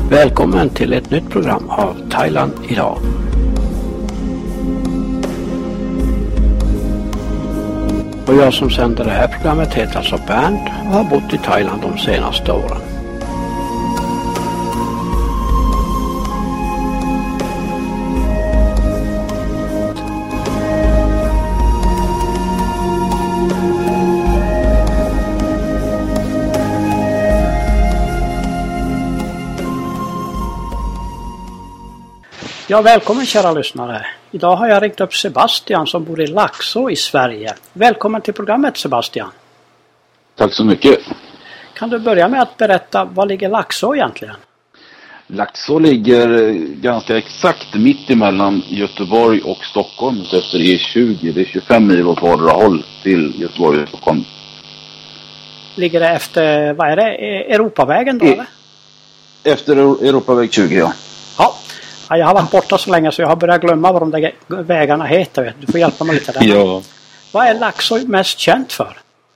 Välkommen till ett nytt program av Thailand idag. Och jag som sänder det här programmet heter alltså Bernt och har bott i Thailand de senaste åren. Ja, välkommen kära lyssnare. Idag har jag ringt upp Sebastian som bor i Laxå i Sverige. Välkommen till programmet Sebastian. Tack så mycket. Kan du börja med att berätta, var ligger Laxå egentligen? Laxå ligger ganska exakt mitt emellan Göteborg och Stockholm efter E20. Det är 25 mil åt vardera håll till Göteborg och Stockholm. Ligger det efter, vad är det, Europavägen då eller? Efter Europaväg 20, ja. Ja, jag har varit borta så länge så jag har börjat glömma vad de där vägarna heter. Du får hjälpa mig lite där. Ja. Vad är Laxå mest känt för?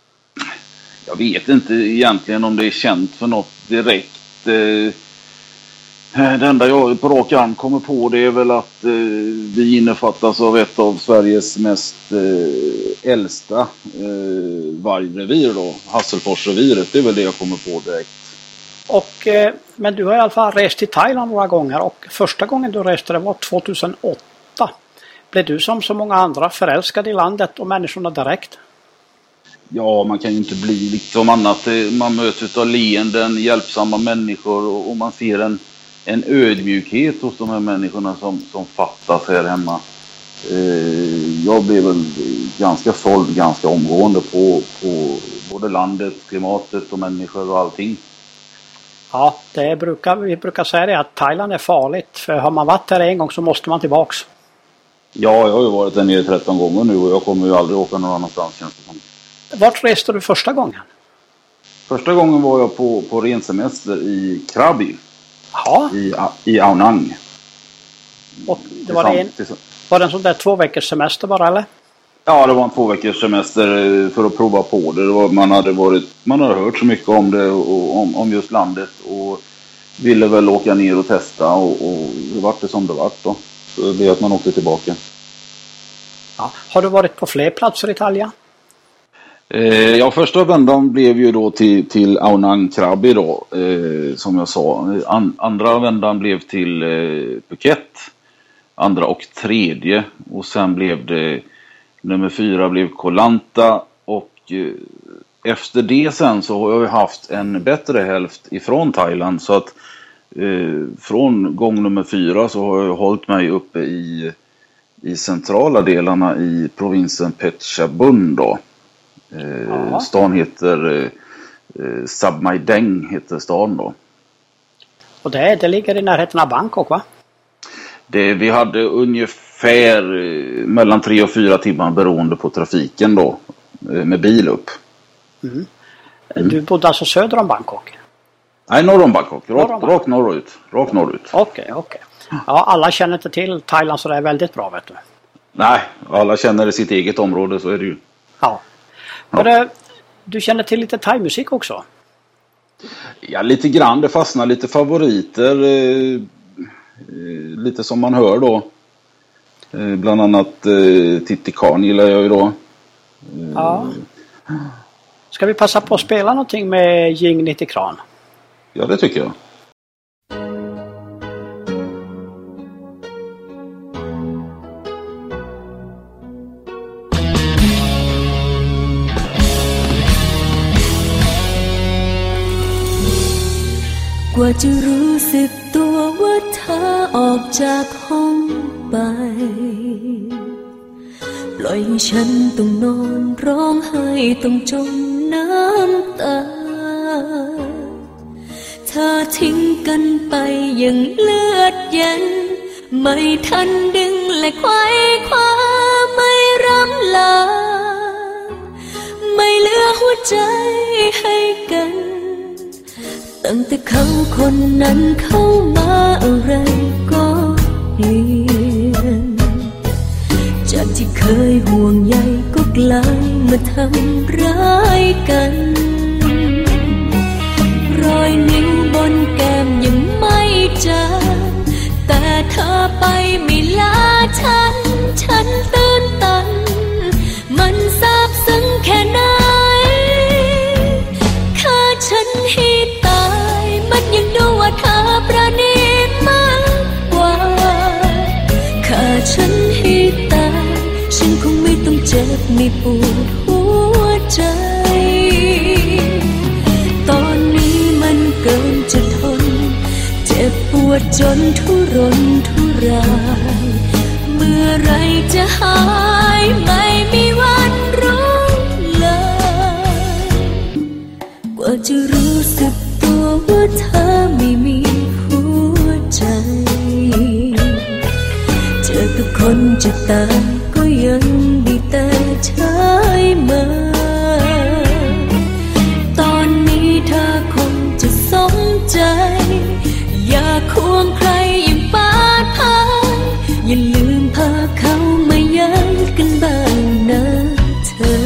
Jag vet inte egentligen om det är känt för något direkt. Det enda jag på rak arm kommer på det är väl att vi innefattas av ett av Sveriges mest äldsta vargrevir då. Hasselforsreviret, det är väl det jag kommer på direkt. Men du har i alla fall rest till Thailand några gånger och första gången du reste det var 2008. Blev du som så många andra förälskad i landet och människorna direkt? Ja, man kan ju inte bli liksom annat. Man möts av leenden, hjälpsamma människor och man ser en ödmjukhet hos de här människorna som fattas här hemma. Jag blev väl ganska såld ganska omgående på både landet, klimatet och människor och allting. Ja, vi brukar säga det att Thailand är farligt. För har man varit här en gång så måste man tillbaks. Ja, jag har ju varit där nere 13 gånger nu och jag kommer ju aldrig åka någon annanstans. Vart reste du första gången? Första gången var jag på rensemester i Krabi. Ja. I Ao Nang. Och det var det en sån där 2 veckors semester bara eller? Ja, det var en 2 veckors semester för att prova på det. Man hade hört så mycket om det och om just landet och ville väl åka ner och testa och det var det som det var då. Så det blev att man åkte tillbaka. Ja. Har du varit på fler platser i Italien? Ja, första vändan blev ju då till Ao Nang Krabi då, som jag sa. Andra vändan blev till Phuket. Andra och tredje. Och sen blev det nummer 4 blev Koh Lanta och efter det sen så har jag haft en bättre hälft ifrån Thailand så att från gång nummer 4 så har jag hållit mig uppe i centrala delarna i provinsen Phetchabun då. Stan heter Sabmai Deng heter stan då. Och det ligger i närheten av Bangkok va? Vi hade ungefär mellan 3 och 4 timmar beroende på trafiken då med bil upp. Mm. Du bodde alltså söder om Bangkok? Nej, norr om Bangkok. Rakt norrut. Okej. Ja, alla känner inte till Thailand så det är väldigt bra vet du. Nej, alla känner sitt eget område så är det ju. Ja. Men du känner till lite thai-musik också? Ja, lite grann. Det fastnar lite favoriter. Lite som man hör då. Bland annat Titti Khan gillar jag ju då. Ja. Ska vi passa på att spela någonting med Jing Titti Khan? Ja, det tycker jag. กว่าจะรู้สึกตัวว่าเธอออกจากห้องไปปล่อยให้ฉันต้องนอนร้องไห้ต้องจมน้ำตาเธอทิ้งกันไปอย่างเลือดเย็นไม่ทันดึงและไขว่คว้าไม่ร่ำลาไม่เหลือหัวใจให้กันตั้งแต่เขาคนนั้นเข้ามาอะไรก็เปลี่ยนจากที่เคยห่วงใยก็กลายมาทำร้ายกันรอยนิ้วบนแก้มยังไม่ปวดหัวใจตอนนี้มันเกินจะทนเจ็บปวดจนทุรนทุรายเมื่อไรจะหายไม่มีวันรู้เลยกว่าจะรู้สึกตัวว่าเธอไม่มีหัวใจเจอกับคนจะตายก็ยังดีแต่ใช้มาตอนนี้เธอคงจะสมใจอย่าควงใครยิ่งปาดพายอย่าลืมพาเขามาย้ำกันบ้างนะเธอ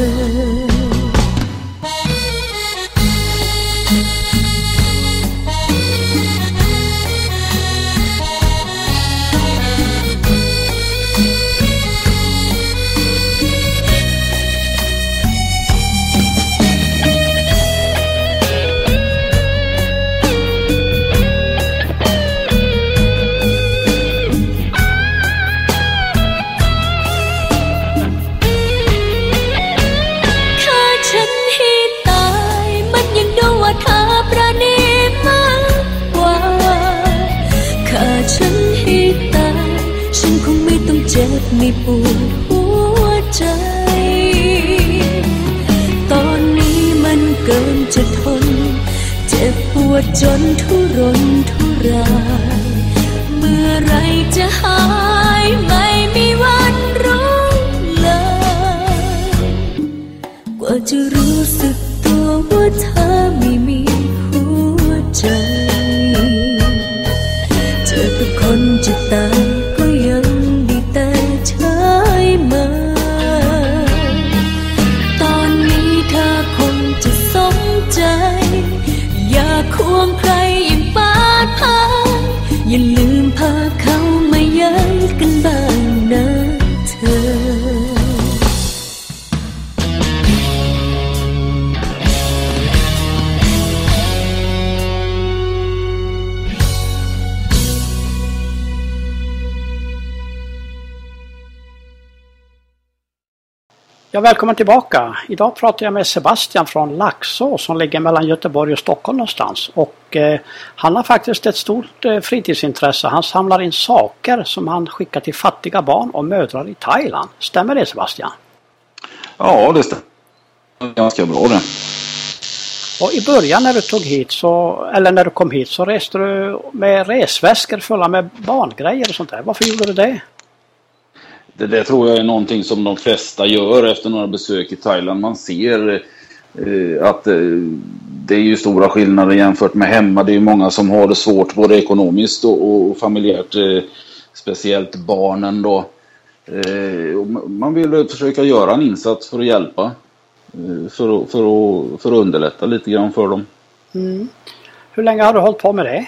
ไม่ปวดหัวใจตอนนี้มันเกินจะทนเจ็บปวดจนทุรนทุรายเมื่อไรจะหายไม่มีวันรู้เลยกว่าจะรู้สึกตัวว่าเธอไม่มีหัวใจเจอกับคนจะตายก็ยังอย่าควงใครยิ่งปาดพายอย่าลืมพาเขามาย้ำกันบ้างนะเธอ Ja, välkommen tillbaka. Idag pratar jag med Sebastian från Laxå som ligger mellan Göteborg och Stockholm någonstans. Och han har faktiskt ett stort fritidsintresse. Han samlar in saker som han skickar till fattiga barn och mödrar i Thailand. Stämmer det, Sebastian? Ja, det stämmer. Ganska bra det. Och i början när du när du kom hit så reste du med resväskor fulla med barngrejer och sånt där. Varför gjorde du det? Det tror jag är någonting som de flesta gör efter några besök i Thailand. Man ser att det är ju stora skillnader jämfört med hemma. Det är ju många som har det svårt både ekonomiskt och familjärt. Speciellt barnen då. Man vill försöka göra en insats för att hjälpa. För att underlätta lite grann för dem. Mm. Hur länge har du hållit på med det?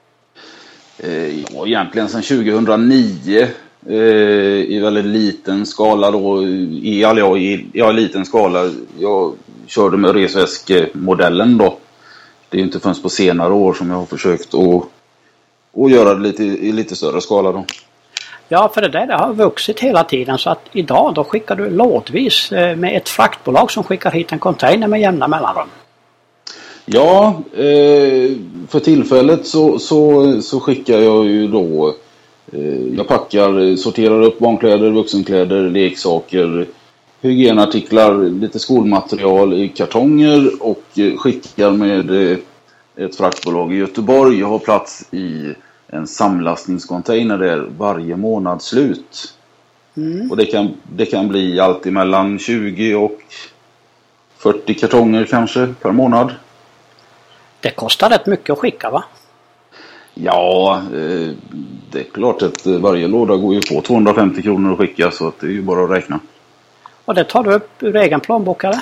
Ja, egentligen sedan 2009. I väldigt liten skala då, i liten skala. Jag körde med resväskmodellen då. Det är inte förrän på senare år som jag har försökt att göra det i lite större skala då. Ja, för det har vuxit hela tiden så att idag då skickar du lådvis med ett fraktbolag som skickar hit en container med jämna mellanrum. Ja, för tillfället så skickar jag ju då. Jag packar, sorterar upp barnkläder, vuxenkläder, leksaker, hygienartiklar, lite skolmaterial i kartonger och skickar med ett fraktbolag i Göteborg. Jag har plats i en samlastningscontainer där varje månad slut. Och det kan bli allt mellan 20 och 40 kartonger kanske per månad. Det kostar rätt mycket att skicka, va? Ja, det är klart att varje låda går ju på 250 kronor att skicka, så att det är ju bara att räkna. Och det tar du upp ur egen plånbok, eller?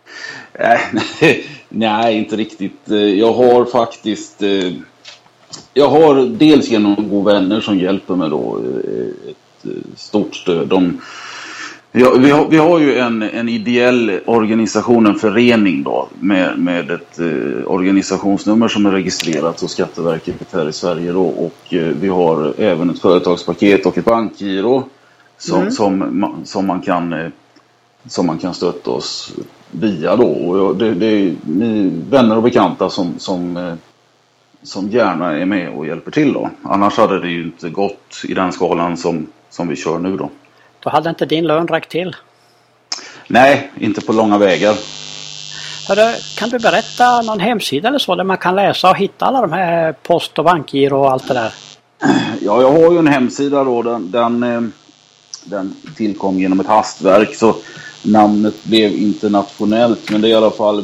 Nej, inte riktigt. Jag har faktiskt... Jag har dels genom goda vänner som hjälper mig då ett stort stöd. Vi har ju en ideell organisation, en förening då, med ett organisationsnummer som är registrerat hos Skatteverket här i Sverige då, och vi har även ett företagspaket och ett bankgiro som man kan som man kan stötta oss via då. Och det är vänner och bekanta som gärna är med och hjälper till då. Annars hade det ju inte gått i den skalan som vi kör nu då. Då hade inte din lön räckt till? Nej, inte på långa vägar. Hörru, kan du berätta någon hemsida eller så där man kan läsa och hitta alla de här post- och bankgiro och allt det där? Ja, jag har ju en hemsida då. Den tillkom genom ett hastverk, så namnet blev internationellt. Men det är i alla fall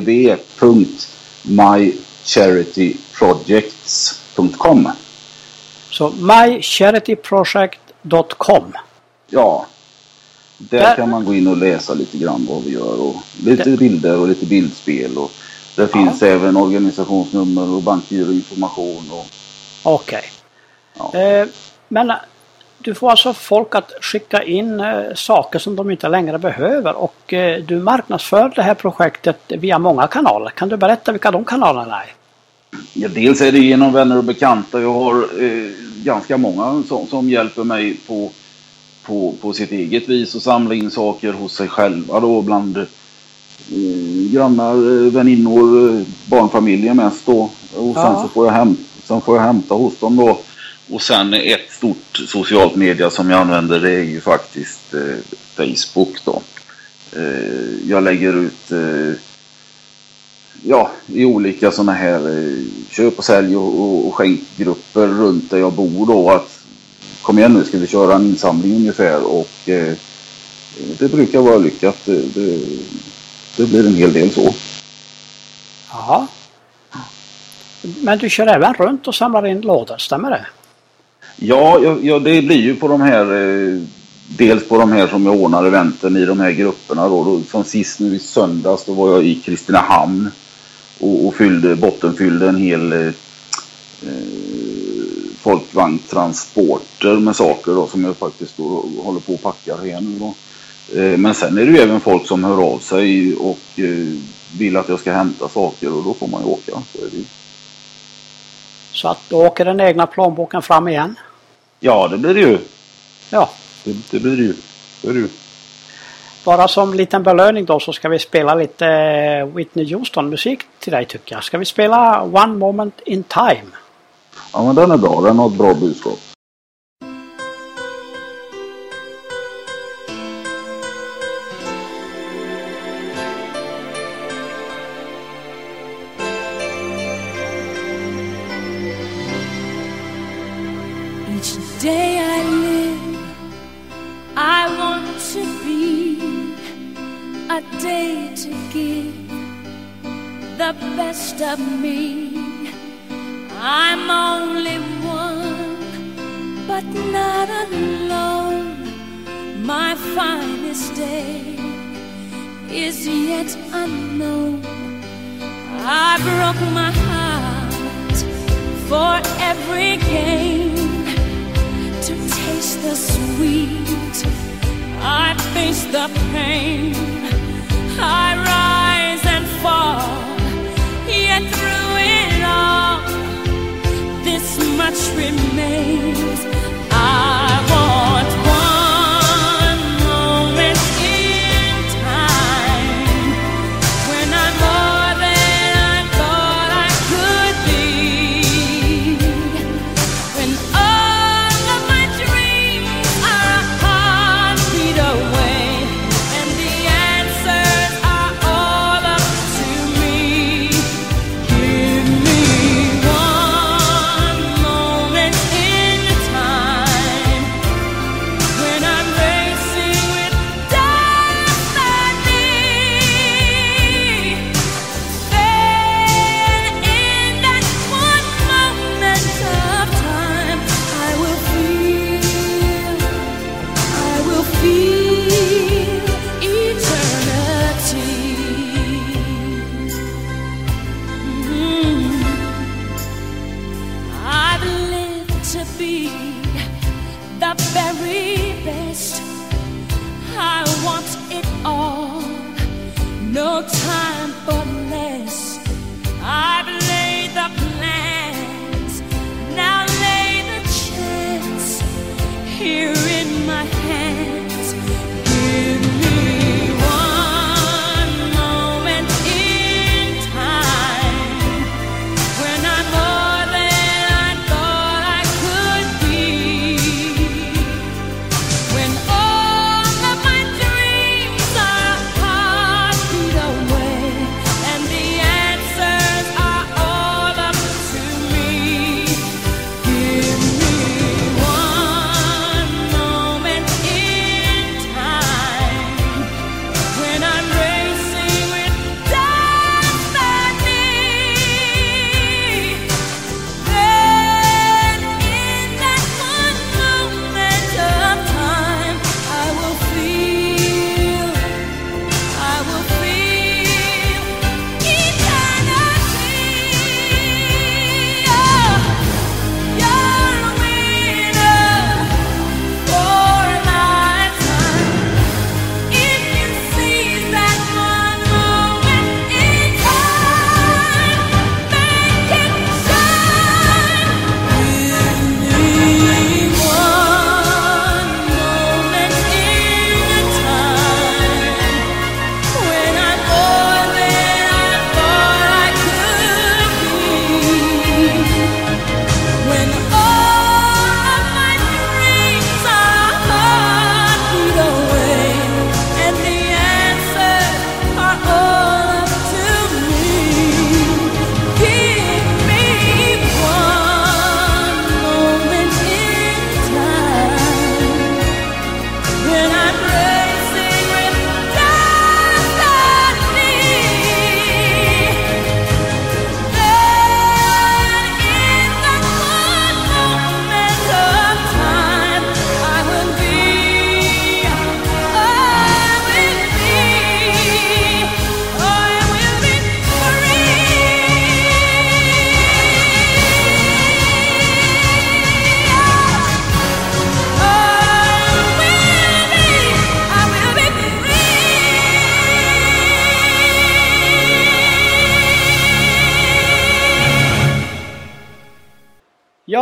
www.mycharityprojects.com. Så mycharityproject.com. Ja, där kan man gå in och läsa lite grann vad vi gör. Och lite bilder och lite bildspel. Och där finns även organisationsnummer och bankgiroinformation. Okej. Ja. Men du får alltså folk att skicka in saker som de inte längre behöver. Och du marknadsför det här projektet via många kanaler. Kan du berätta vilka de kanalerna är? Ja, dels är det genom vänner och bekanta. Jag har ganska många som hjälper mig på sitt eget vis och samla in saker hos sig själva då, bland grannar, väninnor, barnfamiljer mest då. Och sen så får jag hämta hos dem då. Och sen ett stort socialt media som jag använder, det är ju faktiskt Facebook då. Jag lägger ut i olika sådana här köp och sälj och skänkgrupper runt där jag bor då, att kom igen nu, ska vi köra en insamling ungefär, och det brukar vara lyckat. Det blir en hel del så. Ja. Men du kör även runt och samlar in lådor, stämmer det? Ja, det blir ju på de här, dels på de här som jag ordnar eventen i de här grupperna då. Som sist nu i söndags, då var jag i Kristinehamn och bottenfyllde en hel folkvagntransporter med saker då, som jag faktiskt då håller på att packa här nu då. Men sen är det ju även folk som hör av sig och vill att jag ska hämta saker, och då får man ju åka. Så är det ju. Så att då åker den egna plånboken fram igen? Ja, det blir det ju. Ja. Det blir det ju. Det är det ju. Bara som liten belöning då så ska vi spela lite Whitney Houston musik till dig, tycker jag. Ska vi spela One Moment in Time? Ja, men den är bra. Den har ett bra budskap. Each day I live, I want to be a day to give the best of me. I'm only one, but not alone. My finest day is yet unknown. I broke my heart for every gain, to taste the sweet, I face the pain. I rise and fall, yet through it all, this much remains. I want one moment in time, when I'm more than I thought I could be, when all of my dreams are a heartbeat away, and the answers are all up to me. Give me one moment in time, when I'm racing with destiny. Then in that one moment of time, I will feel eternity. I've lived to be the very best. I want it all, no time for less. I've laid the plans, now lay the chance here in my hands. Give me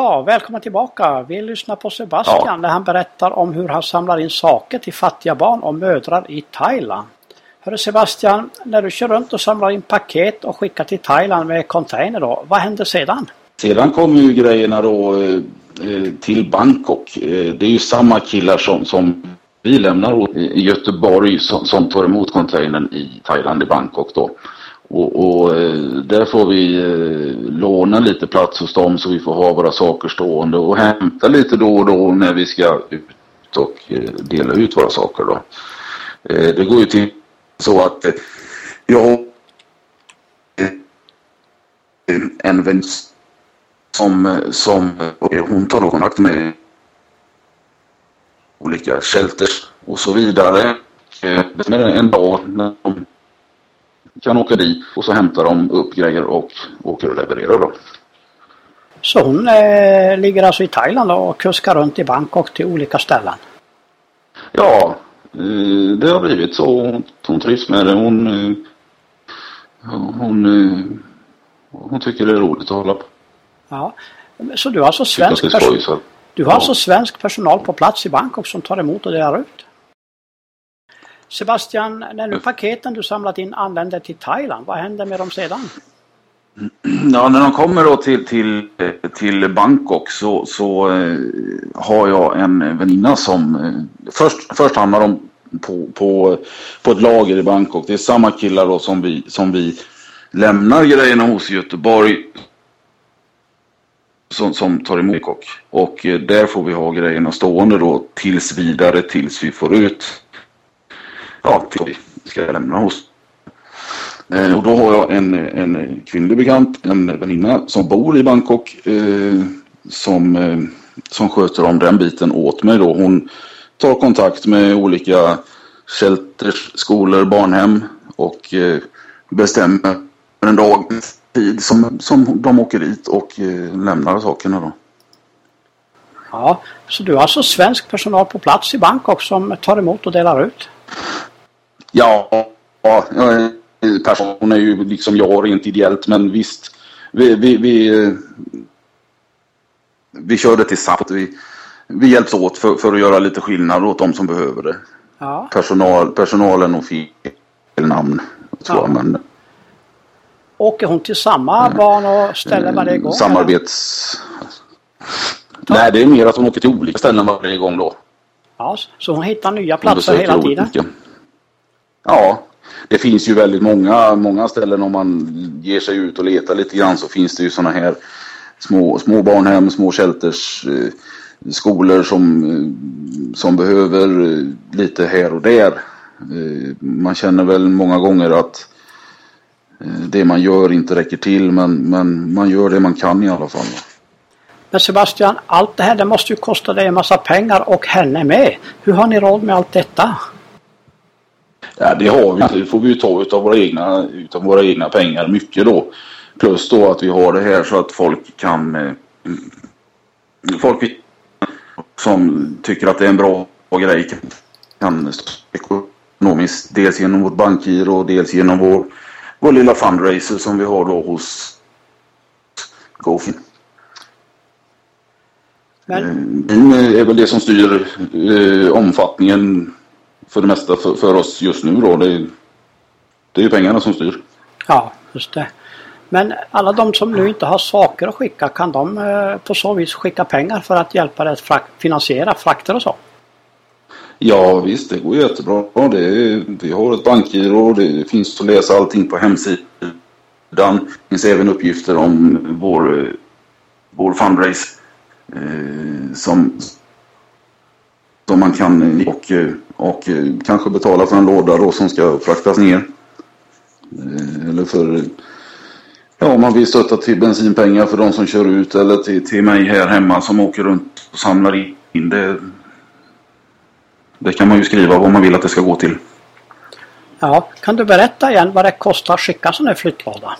Ja, välkommen tillbaka. Vi lyssnar på Sebastian när han berättar om hur han samlar in saker till fattiga barn och mödrar i Thailand. Hörru Sebastian, när du kör runt och samlar in paket och skickar till Thailand med container då, vad händer sedan? Sedan kommer ju grejerna då till Bangkok. Det är ju samma killar som vi lämnar i Göteborg som tar emot containern i Thailand i Bangkok då. Och där får vi låna lite plats hos dem så vi får ha våra saker stående och hämta lite då och då när vi ska ut och dela ut våra saker då. Det går ju till så att jag har en vän som hon tar då kontakt med olika shelters och så vidare. En dag när de kan åka dit och så hämtar de upp grejer och åker och levererar då. Så hon ligger alltså i Thailand och kuskar runt i Bangkok till olika ställen? Ja, det har blivit så. Hon trivs med det. Hon tycker det är roligt att hålla på. Ja, så du har alltså svensk personal på plats i Bangkok som tar emot och delar ut? Sebastian, när nu paketen du samlat in anländer till Thailand, vad händer med dem sedan? Ja, när de kommer då till Bangkok så har jag en väninna som först hamnar de på ett lager i Bangkok. Det är samma killar då som vi lämnar grejerna hos i Göteborg som tar emot Bangkok. Och där får vi ha grejerna stående då tills vi får ut till vi ska lämna hos. Och då har jag en kvinnlig bekant, en väninna som bor i Bangkok som sköter om den biten åt mig då. Hon tar kontakt med olika shelters, skolor, barnhem och bestämmer en dag tid som de åker dit och lämnar sakerna då. Ja, så du har alltså svensk personal på plats i Bangkok som tar emot och delar ut? Ja, personen är ju liksom jag rent ideellt, men visst vi kör det tillsammans. Vi hjälps åt för att göra lite skillnad åt de som behöver det. Ja. Personalen och fel namn tror jag, men åker hon till samma barn och ställer varje gång? Nej, det är mer att hon åker till olika ställen varje gång då. Ja, så hon hittar nya platser hela tiden? Ja, det finns ju väldigt många ställen om man ger sig ut och letar lite grann, så finns det ju såna här små barnhem, små shelters, skolor som behöver lite här och där. Man känner väl många gånger att det man gör inte räcker till, men man gör det man kan i alla fall. Men Sebastian, allt det här det måste ju kosta dig en massa pengar och henne med. Hur har ni råd med allt detta? Ja, det får vi ju ta utav våra egna pengar mycket då. Plus då att vi har det här så att folk som tycker att det är en bra grej kan ekonomiskt, dels genom vårt bankgiro och dels genom vår lilla fundraiser som vi har då hos GoFin. Men det är väl det som styr omfattningen för det mesta för oss just nu då. Det är ju pengarna som styr. Ja, just det. Men alla de som nu inte har saker att skicka, kan de på så vis skicka pengar för att hjälpa dig att finansiera frakter och så? Ja visst, det går jättebra. Vi har ett bankgiro och det finns att läsa allting på hemsidan. Det finns även uppgifter om vår fundraise som man kan och kanske betala för en låda då som ska fraktas ner. Eller för om man vill stötta till bensinpengar för de som kör ut, eller till mig här hemma som åker runt och samlar in det. Det kan man ju skriva vad man vill att det ska gå till. Ja, kan du berätta igen vad det kostar att skicka sån här flyttlåda?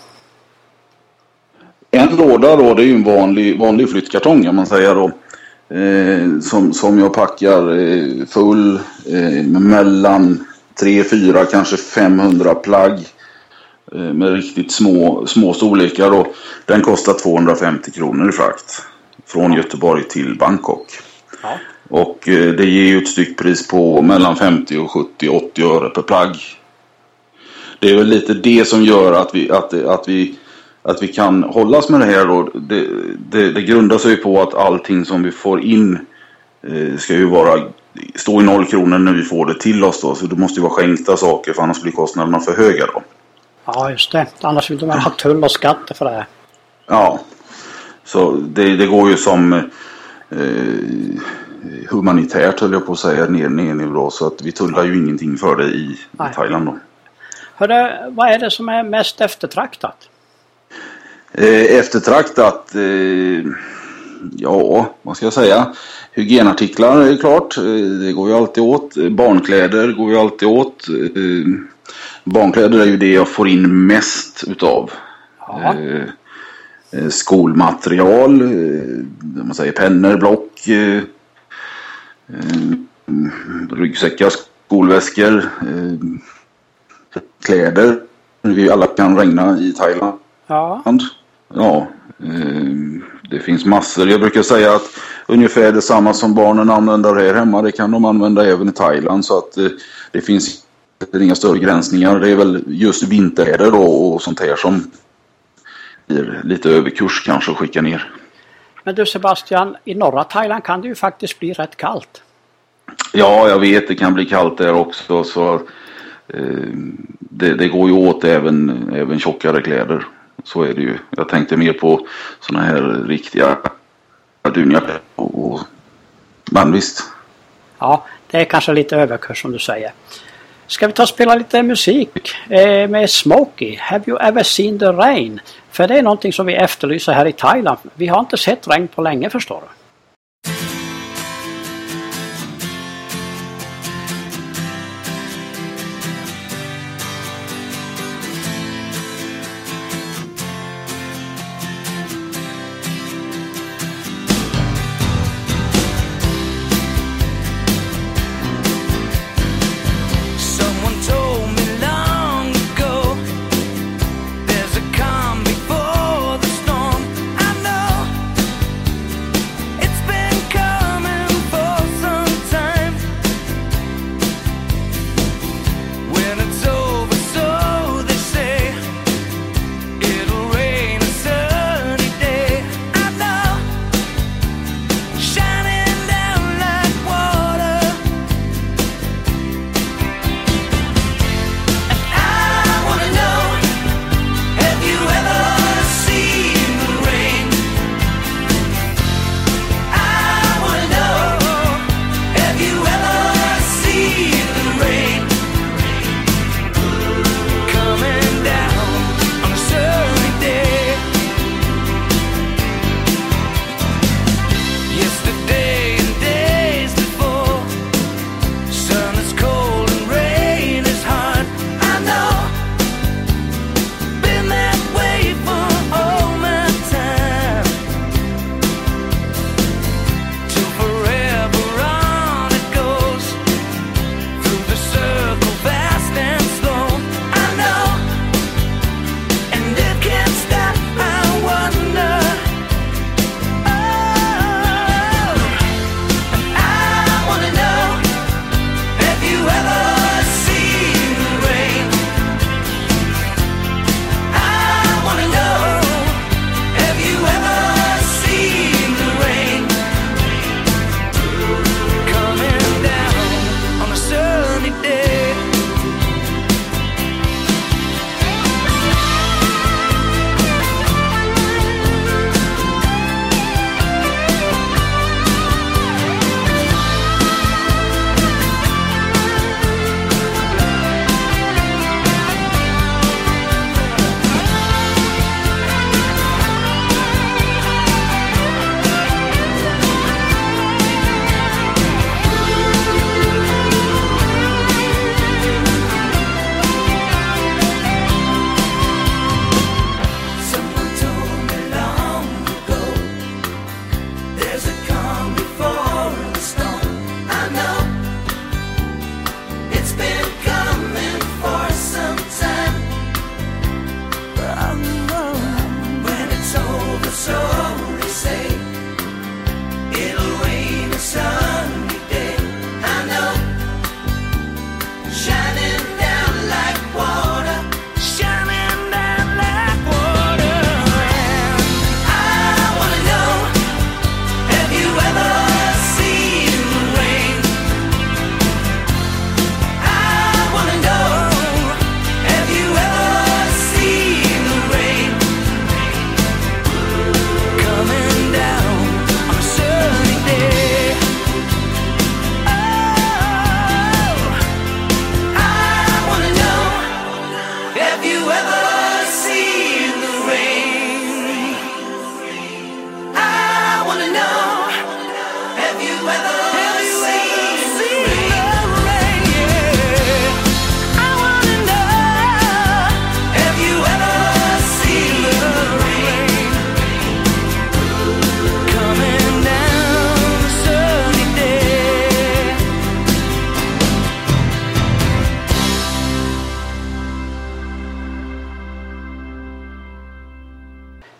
En låda då, det är ju en vanlig flyttkartong kan man säga då. Som jag packar full mellan 300-400 kanske 500 plagg med riktigt små storlekar då. Den kostar 250 kronor i frakt. från Göteborg till Bangkok. Ja. Och det ger ju ett styckpris på mellan 50 och 70, 80 öre per plagg. Det är väl lite det som gör att vi kan hållas med det här då. Det grundar sig ju på att allting som vi får in ska ju stå i 0 kronor när vi får det till oss då. Så det måste ju vara skänkta saker, för annars blir kostnaderna för höga då. Ja, just det. Annars vill de ha tull och skatter för det här. Ja, så det går ju som humanitärt, höll jag på att säga, ner då. Så att vi tullar ju ingenting för det i Thailand då. Hörru, vad är det som är mest eftertraktat? Eftertraktat, ja, vad ska jag säga? Hygienartiklar är klart, det går ju alltid åt. Barnkläder går ju alltid åt. Barnkläder är ju det jag får in mest utav. Ja. Skolmaterial, man säger pennor, block, ryggsäckar, skolväskor, kläder. Vi alla kan regna i Thailand. Ja. Ja, det finns massor. Jag brukar säga att ungefär detsamma som barnen använder här hemma, det kan de använda även i Thailand. Så att det finns inga större gränsningar. Det är väl just vinterkläder då och sånt här som blir lite överkurs kanske att skicka ner. Men du Sebastian, i norra Thailand kan det ju faktiskt bli rätt kallt. Ja, jag vet, det kan bli kallt där också. Så det går ju åt även tjockare kläder. Så är det ju. Jag tänkte mer på såna här riktiga dunjackor och men visst. Ja, det är kanske lite överkurs som du säger. Ska vi ta och spela lite musik med Smokey? Have you ever seen the rain? För det är någonting som vi efterlyser här i Thailand. Vi har inte sett regn på länge, förstår du.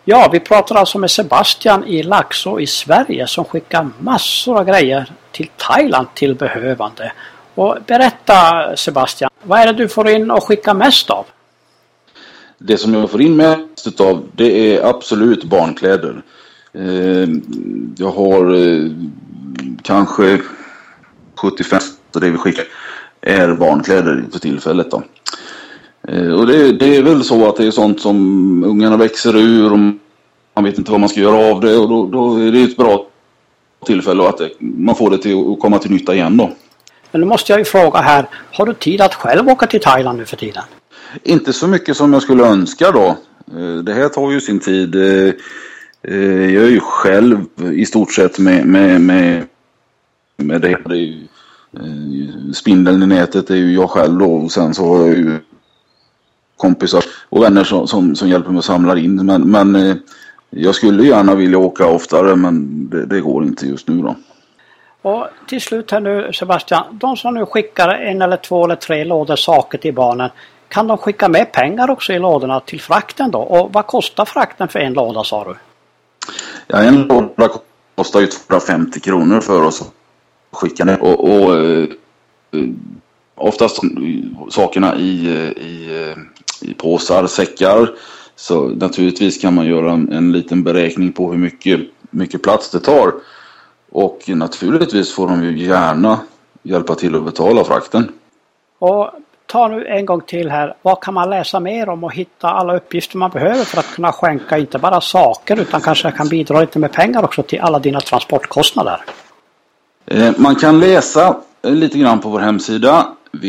Ja, vi pratar alltså med Sebastian i Laxå i Sverige som skickar massor av grejer till Thailand till behövande. Och berätta Sebastian, vad är det du får in och skickar mest av? Det som jag får in mest av, det är absolut barnkläder. Jag har kanske 75 av det vi skickar är barnkläder för tillfället då. Och det är väl så att det är sånt som ungarna växer ur och man vet inte vad man ska göra av det, och då är det ett bra tillfälle och att man får det till att komma till nytta igen då. Men nu måste jag ju fråga här, har du tid att själv åka till Thailand nu för tiden? Inte så mycket som jag skulle önska då. Det här tar ju sin tid. Jag är ju själv i stort sett med det här. Det är ju, spindeln i nätet är ju jag själv då, och sen så har jag ju kompisar och vänner som hjälper mig att samla in. Men jag skulle gärna vilja åka oftare, men det går inte just nu då. Och till slut här nu Sebastian, de som nu skickar 1 eller 2 eller 3 lådor saker till barnen, kan de skicka med pengar också i lådorna till frakten då? Och vad kostar frakten för en låda, sa du? Ja, en låda kostar ju 250 kronor för oss att skicka ner. Och oftast sakerna i påsar, säckar. Så naturligtvis kan man göra en liten beräkning på hur mycket plats det tar. Och naturligtvis får de ju gärna hjälpa till att betala frakten. Och ta nu en gång till här. Vad kan man läsa mer om och hitta alla uppgifter man behöver för att kunna skänka inte bara saker utan kanske kan bidra lite med pengar också till alla dina transportkostnader? Man kan läsa lite grann på vår hemsida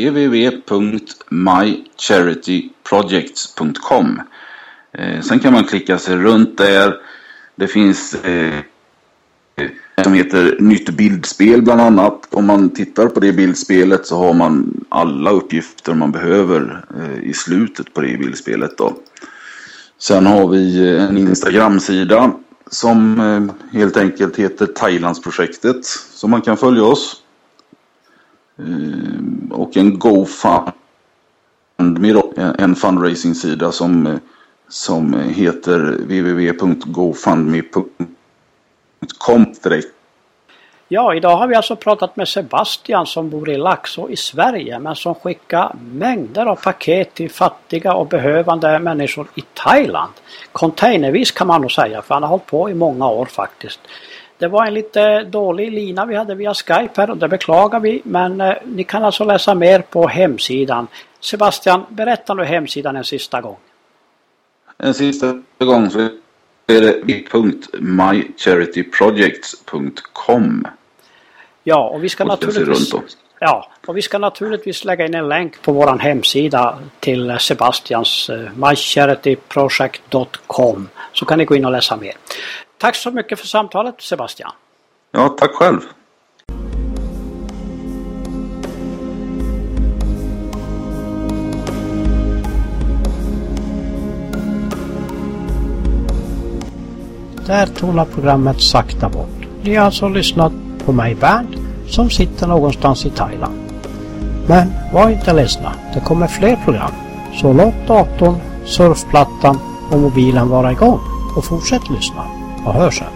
www.mycharityprojects.com. Sen kan man klicka sig runt där. Det finns som heter Nytt bildspel bland annat. Om man tittar på det bildspelet så har man alla uppgifter man behöver i slutet på det bildspelet då. Sen har vi en Instagram-sida som helt enkelt heter Thailandsprojektet, så man kan följa oss. Och en GoFundMe, en fundraising-sida som heter www.gofundme.com direkt. Ja, idag har vi alltså pratat med Sebastian som bor i Laxå i Sverige men som skickar mängder av paket till fattiga och behövande människor i Thailand. Containervis kan man nog säga, för han har hållit på i många år faktiskt. Det var en lite dålig lina vi hade via Skype här och det beklagar vi, men ni kan alltså läsa mer på hemsidan. Sebastian, berätta nu hemsidan en sista gång. En sista gång så är det mycharityprojects.com. Ja, och vi ska naturligtvis lägga in en länk på våran hemsida till Sebastians mycharityproject.com, så kan ni gå in och läsa mer. Tack så mycket för samtalet, Sebastian. Ja, tack själv. Där tonar programmet sakta bort. Ni har alltså lyssnat på mig, Bernt, som sitter någonstans i Thailand. Men var inte ledsna, det kommer fler program. Så låt datorn, surfplattan och mobilen vara igång och fortsätt lyssna. Och hörs sen.